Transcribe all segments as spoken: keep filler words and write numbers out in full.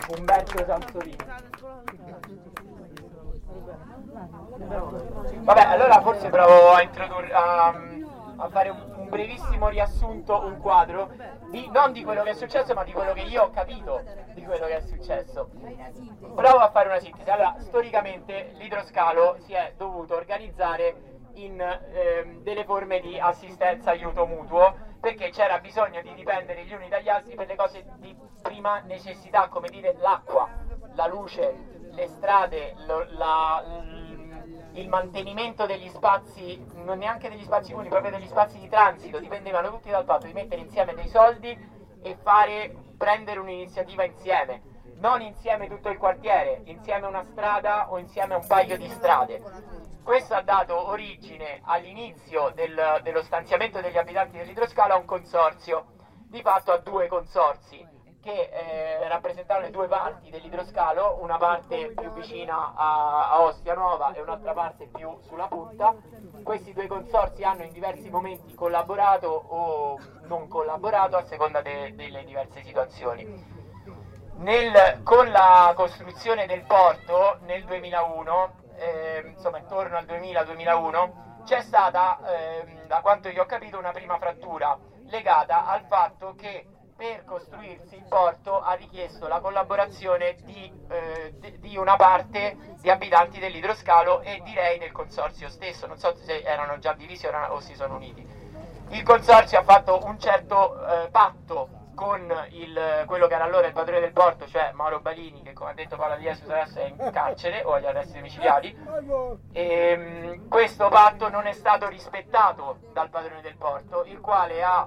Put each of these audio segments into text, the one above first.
Umberto Sansorini. Vabbè, allora forse provo a introdurre a, a fare un, un brevissimo riassunto, un quadro di, non di quello che è successo, ma di quello che io ho capito di quello che è successo. Provo a fare una sintesi. Allora, storicamente l'idroscalo si è dovuto organizzare in ehm, delle forme di assistenza, aiuto mutuo, perché c'era bisogno di dipendere gli uni dagli altri per le cose di prima necessità, come dire l'acqua, la luce, le strade, lo, la, il mantenimento degli spazi, non neanche degli spazi comuni, proprio degli spazi di transito, dipendevano tutti dal fatto di mettere insieme dei soldi e fare, prendere un'iniziativa insieme, non insieme tutto il quartiere, insieme una strada o insieme un paio di strade. Questo ha dato origine all'inizio del, dello stanziamento degli abitanti dell'idroscalo a un consorzio, di fatto a due consorzi che eh, rappresentavano le due parti dell'idroscalo, una parte più vicina a, a Ostia Nuova e un'altra parte più sulla punta. Questi due consorzi hanno in diversi momenti collaborato o non collaborato a seconda de, delle diverse situazioni. Nel, con la costruzione del porto nel duemilauno, eh, insomma intorno al duemila duemilauno, c'è stata, eh, da quanto io ho capito, una prima frattura legata al fatto che per costruirsi il porto ha richiesto la collaborazione di, eh, di, di una parte di abitanti dell'idroscalo e direi del consorzio stesso, non so se erano già divisi o, o si sono uniti. Il consorzio ha fatto un certo eh, patto con il, quello che era allora il padrone del porto, cioè Mauro Balini, che come ha detto Paola Di Jesus adesso è in carcere o agli arresti domiciliari, e mh, questo patto non è stato rispettato dal padrone del porto, il quale ha,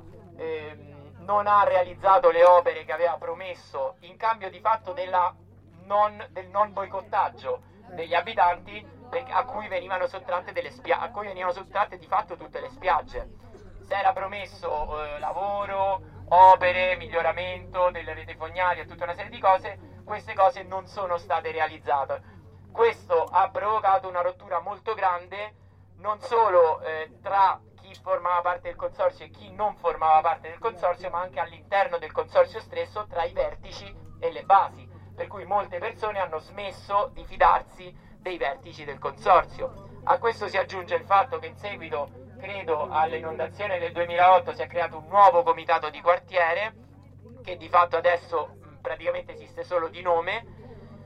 ehm, non ha realizzato le opere che aveva promesso in cambio di fatto della non, del non boicottaggio degli abitanti, a cui venivano sottratte delle spia- a cui venivano sottratte di fatto tutte le spiagge. Si era promesso eh, lavoro, opere, miglioramento delle reti fognarie e tutta una serie di cose. Queste cose non sono state realizzate. Questo ha provocato una rottura molto grande, non solo eh, tra chi formava parte del consorzio e chi non formava parte del consorzio, ma anche all'interno del consorzio stesso, tra i vertici e le basi, per cui molte persone hanno smesso di fidarsi dei vertici del consorzio. A questo si aggiunge il fatto che in seguito, credo, all'inondazione del duemilaotto si è creato un nuovo comitato di quartiere che di fatto adesso mh, praticamente esiste solo di nome.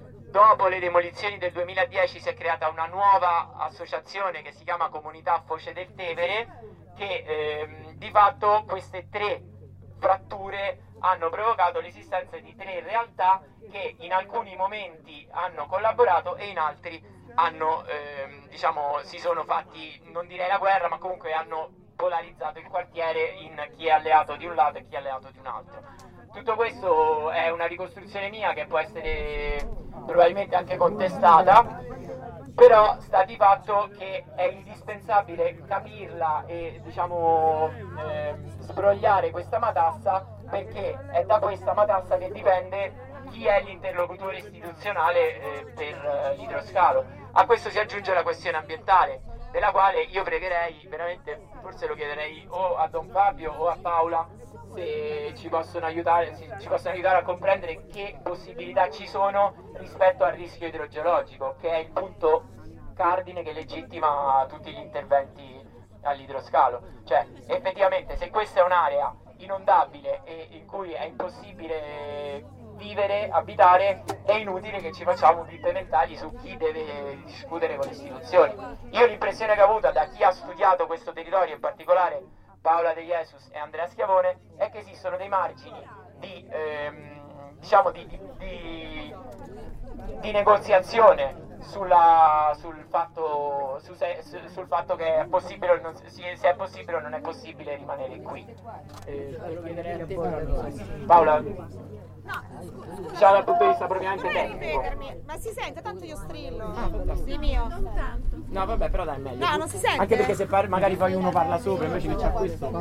Dopo le demolizioni del duemiladieci si è creata una nuova associazione che si chiama Comunità Foce del Tevere, che ehm, di fatto queste tre fratture hanno provocato l'esistenza di tre realtà che in alcuni momenti hanno collaborato e in altri hanno, ehm, diciamo, si sono fatti, non direi la guerra, ma comunque hanno polarizzato il quartiere in chi è alleato di un lato e chi è alleato di un altro. Tutto questo è una ricostruzione mia che può essere probabilmente anche contestata, però sta di fatto che è indispensabile capirla e, diciamo, eh, sbrogliare questa matassa, perché è da questa matassa che dipende chi è l'interlocutore istituzionale eh, per eh, l'idroscalo. A questo si aggiunge la questione ambientale, della quale io pregherei, veramente, forse lo chiederei o a Don Fabio o a Paola, se ci possono aiutare, se ci possono aiutare a comprendere che possibilità ci sono rispetto al rischio idrogeologico, che è il punto cardine che legittima tutti gli interventi all'idroscalo. Cioè, effettivamente, se questa è un'area inondabile e in cui è impossibile vivere, abitare, è inutile che ci facciamo pippe mentali su chi deve discutere con le istituzioni. Io l'impressione che ho avuto da chi ha studiato questo territorio, in particolare Paola De Jesus e Andrea Schiavone, è che esistono dei margini di, ehm, diciamo di, di, di, di negoziazione sulla, sul, fatto, su se, su, sul fatto che è possibile o non, se è possibile o non è possibile rimanere qui. Eh, Paola, diciamo dal punto di vista propriamente tecnico. Ma si sente, tanto io strillo. Ah, di mio. No, vabbè, però dai, è meglio. No, non si sente. Anche perché se par- magari poi uno parla sopra invece che c'ha questo.